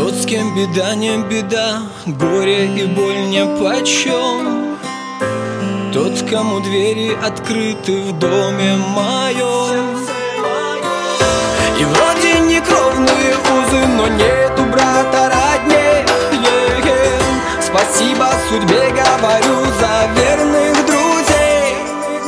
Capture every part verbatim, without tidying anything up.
Тот, с кем беда не беда, горе и боль нипочем. Тот, кому двери открыты в доме моем. И вроде не кровные узы, но нету брата родней. Yeah. Спасибо судьбе, говорю, за верных друзей.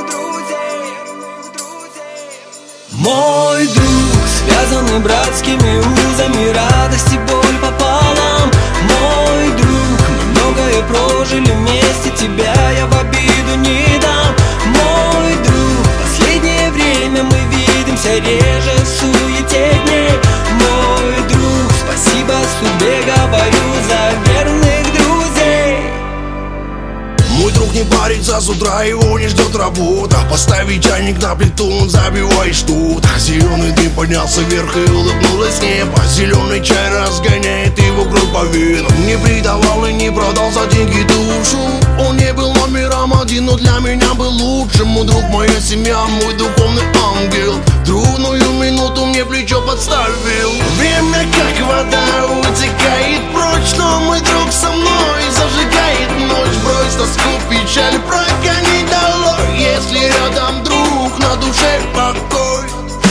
Мой друг, связанный братскими узами, радость и боль пополам. Мой друг, мы многое прожили вместе, тебя я в обиду не дам. Мой друг, последнее время мы видимся реже в суете дней. Мой друг, спасибо судьбе, говорю, за верных друзей. Мой друг не парится с утра, его не ждет работа. Поставить чайник на плиту, он забивает что-то. Зеленый дым поднялся вверх и улыбнулось небо. Зеленый чай разгоняет его кровь по венам. Не предавал и не продал за деньги душу. Он не был номером один, но для меня был лучшим. Мой друг, моя семья, мой духовный ангел. Трудную минуту мне плечо подставил. Время как вода утекает прочь, но мой друг со мной зажигает ночь. Брось тоску, печаль, прогони долой. Если рядом друг, на душе покой.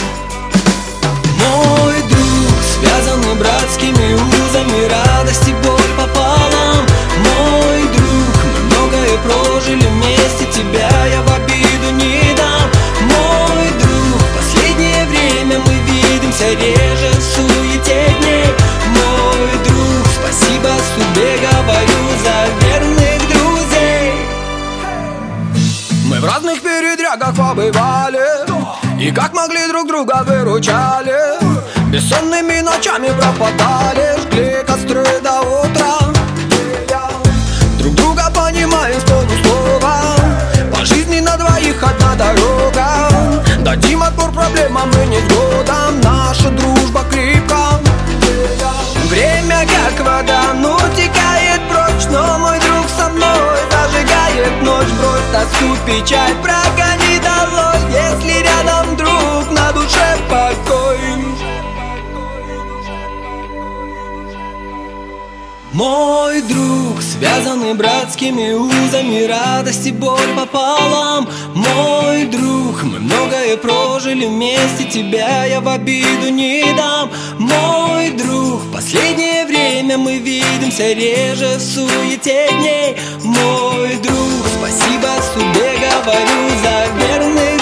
Мой друг, связанный братскими узами, радость и боль пополам. Мой друг, мы многое прожили вместе, тебя я в обиду не дам. Мой друг, последнее время мы видимся реже в суете дней. Мой друг, спасибо судьбе, говорю, за верных друзей. Мы в разных передрягах побывали, и как могли друг друга выручали. Бессонными ночами пропадали, жгли костры до утра. Друг друга понимаем с полуслова, по жизни на двоих одна дорога. Дадим отпор проблемам и невзгодам, наша дружба крепка. Время как вода, ну текает прочь, но мой друг со мной зажигает ночь. Брось тоску, печаль, прогони долой. Если рядом друг, на душе покой. Мой друг, связанный братскими узами, радость и боль пополам. Мой друг, мы многое прожили вместе, тебя я в обиду не дам. Мой друг, последнее время мы видимся реже в суете дней. Мой друг, спасибо судьбе, говорю, за верных